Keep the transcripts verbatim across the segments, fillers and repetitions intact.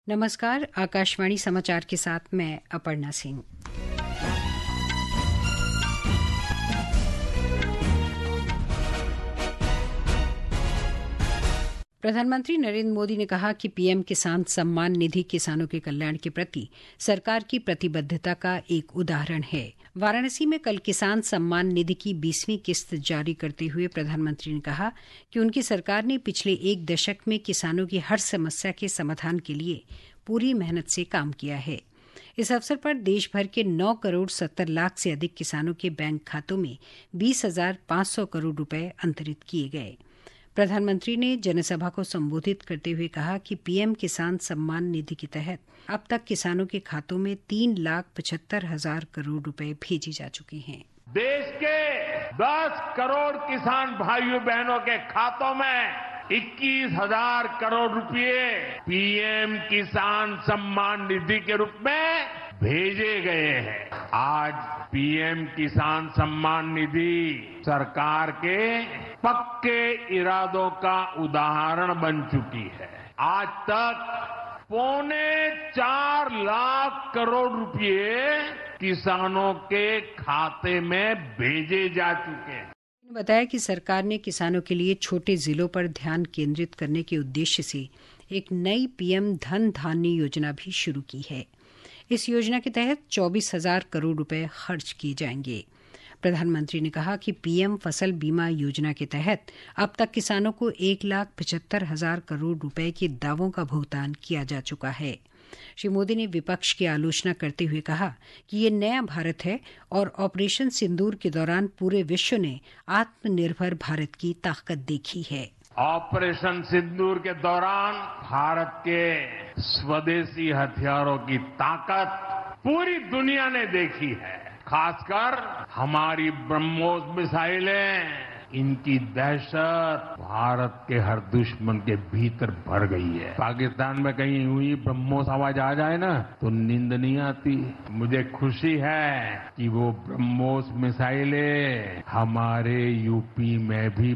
नमस्कार, आकाशवाणी समाचार के साथ मैं अपर्णा सिंह। प्रधानमंत्री नरेंद्र मोदी ने कहा कि पीएम किसान सम्मान निधि किसानों के कल्याण के प्रति सरकार की प्रतिबद्धता का एक उदाहरण है। वाराणसी में कल किसान सम्मान निधि की बीसवीं किस्त जारी करते हुए प्रधानमंत्री ने कहा कि उनकी सरकार ने पिछले एक दशक में किसानों की हर समस्या के समाधान के लिए पूरी मेहनत से काम किया है। इस अवसर पर देश भर के नौ करोड़ सत्तर लाख से अधिक किसानों के बैंक खातों में बीस हजार पांच सौ करोड़ रुपए अंतरित किए गए। प्रधानमंत्री ने जनसभा को संबोधित करते हुए कहा कि पीएम किसान सम्मान निधि के तहत अब तक किसानों के खातों में तीन लाख पचहत्तर हजार करोड़ रुपए भेजे जा चुके हैं। देश के दस करोड़ किसान भाइयों बहनों के खातों में इक्कीस हजार करोड़ रुपए पीएम किसान सम्मान निधि के रूप में भेजे गए हैं। आज पीएम किसान सम्मान निधि सरकार के पक्के इरादों का उदाहरण बन चुकी है। आज तक पौने चार लाख करोड़ रुपए किसानों के खाते में भेजे जा चुके हैं। बताया कि सरकार ने किसानों के लिए छोटे जिलों पर ध्यान केंद्रित करने के उद्देश्य से एक नई पीएम धन धान्य योजना भी शुरू की है। इस योजना के तहत चौबीस हजार करोड़ रुपए खर्च किए जाएंगे। प्रधानमंत्री ने कहा कि पीएम फसल बीमा योजना के तहत अब तक किसानों को एक लाख पचहत्तर हजार करोड़ रुपए के दावों का भुगतान किया जा चुका है। श्री मोदी ने विपक्ष की आलोचना करते हुए कहा कि ये नया भारत है और ऑपरेशन सिंदूर के दौरान पूरे विश्व ने आत्मनिर्भर भारत की ताकत देखी है। ऑपरेशन सिंदूर के दौरान भारत के स्वदेशी हथियारों की ताकत पूरी दुनिया ने देखी है। खासकर हमारी ब्रह्मोस मिसाइलें, इनकी दहशत भारत के हर दुश्मन के भीतर भर गई है। पाकिस्तान में कहीं हुई ब्रह्मोस आवाज आ जाए ना तो नींद नहीं आती। मुझे खुशी है कि वो ब्रह्मोस मिसाइलें हमारे यूपी में भी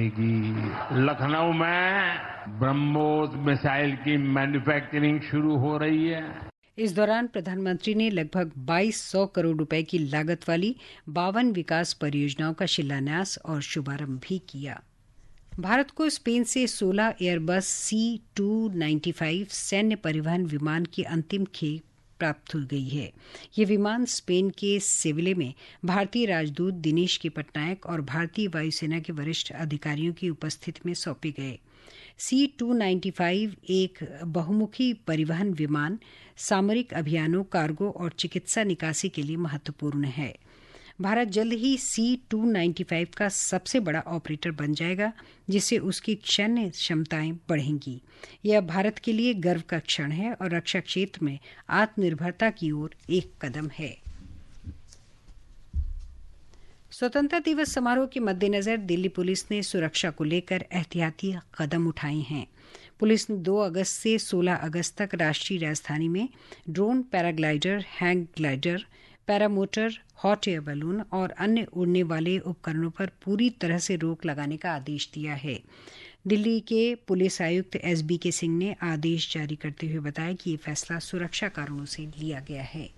बनेगी। लखनऊ में ब्रह्मोस मिसाइल की मैन्युफैक्चरिंग शुरू हो रही है। इस दौरान प्रधानमंत्री ने लगभग बाईस सौ करोड़ रुपए की लागत वाली बावन विकास परियोजनाओं का शिलान्यास और शुभारंभ भी किया। भारत को स्पेन से सोलह Airbus C two ninety five सैन्य परिवहन विमान की अंतिम खेप प्राप्त हो गई है। ये विमान स्पेन के सेविले में भारतीय राजदूत दिनेश के पटनायक और भारतीय वायुसेना के वरिष्ठ अधिकारियों की उपस्थिति में सौंपे गए। सी टू नाइन्टी फाइव एक बहुमुखी परिवहन विमान सामरिक अभियानों, कार्गो और चिकित्सा निकासी के लिए महत्वपूर्ण है। भारत जल्द ही सी टू नाइन्टी फाइव का सबसे बड़ा ऑपरेटर बन जाएगा, जिससे उसकी सैन्य क्षमताएं बढ़ेंगी। यह भारत के लिए गर्व का क्षण है और रक्षा क्षेत्र में आत्मनिर्भरता की ओर एक कदम है। स्वतंत्रता दिवस समारोह के मद्देनजर दिल्ली पुलिस ने सुरक्षा को लेकर एहतियाती कदम उठाए हैं। पुलिस ने दो अगस्त से सोलह अगस्त तक राष्ट्रीय राजधानी में drone, paraglider, hang glider, paramotor, hot air balloon और अन्य उड़ने वाले उपकरणों पर पूरी तरह से रोक लगाने का आदेश दिया है। दिल्ली के पुलिस आयुक्त एस बी के सिंह ने आदेश जारी करते हुए बताया कि ये फैसला सुरक्षा कारणों से लिया गया है।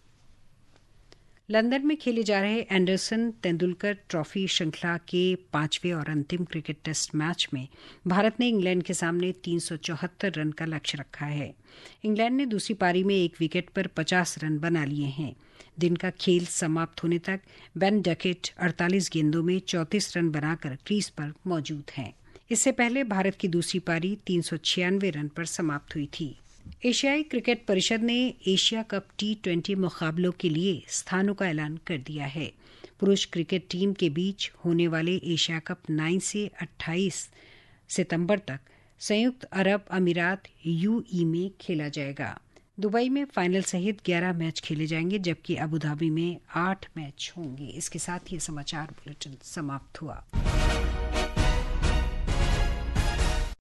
लंदन में खेले जा रहे एंडरसन तेंदुलकर ट्रॉफी श्रृंखला के पांचवें और अंतिम क्रिकेट टेस्ट मैच में भारत ने इंग्लैंड के सामने तीन सौ चौहत्तर रन का लक्ष्य रखा है। इंग्लैंड ने दूसरी पारी में एक विकेट पर पचास रन बना लिए हैं। दिन का खेल समाप्त होने तक बेन डकेट अड़तालीस गेंदों में चौंतीस रन बनाकर क्रीज पर मौजूद हैं। इससे पहले भारत की दूसरी पारी तीन सौ छियानवे रन पर समाप्त हुई थी। एशियाई क्रिकेट परिषद ने एशिया कप टी ट्वेंटी मुकाबलों के लिए स्थानों का ऐलान कर दिया है। पुरुष क्रिकेट टीम के बीच होने वाले एशिया कप नौ से अट्ठाईस सितंबर तक संयुक्त अरब अमीरात यूएई में खेला जाएगा। दुबई में फाइनल सहित ग्यारह मैच खेले जाएंगे, जबकि अबुधाबी में आठ मैच होंगे। इसके साथ ही समाचार बुलेटिन समाप्त हुआ।